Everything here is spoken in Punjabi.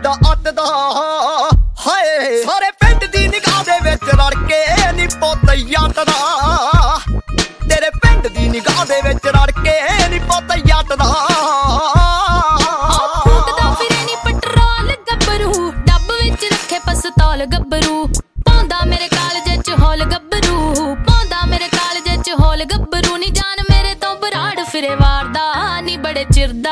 ਦਾ ਅੱਤ ਦਾ ਹਾਏ ਸਾਰੇ ਪਿੰਡ ਦੀ ਨਿਗਾਹ ਦੇ ਵਿੱਚ ਰੜ ਕੇ ਨੀ ਪੁੱਤ ਜੱਟ ਦਾ ਤੇਰੇ ਪਿੰਡ ਦੀ ਨਿਗਾਹ ਦੇ ਵਿੱਚ ਰੜ ਕੇ ਨੀ ਪੁੱਤ ਜੱਟ ਦਾ ਫੂਕਦਾ ਫਿਰੇ ਨੀ ਪੈਟਰੋਲ ਗੱਭਰੂ ਡੱਬ ਵਿੱਚ ਰੱਖੇ ਪਸਤੌਲ ਗੱਭਰੂ ਪਾਉਂਦਾ ਮੇਰੇ ਕਾਲਜੇ ਚ ਹੌਲ ਗੱਭਰੂ ਪਾਉਂਦਾ ਮੇਰੇ ਕਾਲਜੇ ਚ ਹੌਲ ਗੱਭਰੂ ਨੀ ਜਾਨ ਮੇਰੇ ਤੋਂ ਬਰਾੜ ਫਿਰੇ ਵਾਰਦਾ ਨੀ ਬੜੇ ਚਿਰ ਦਾ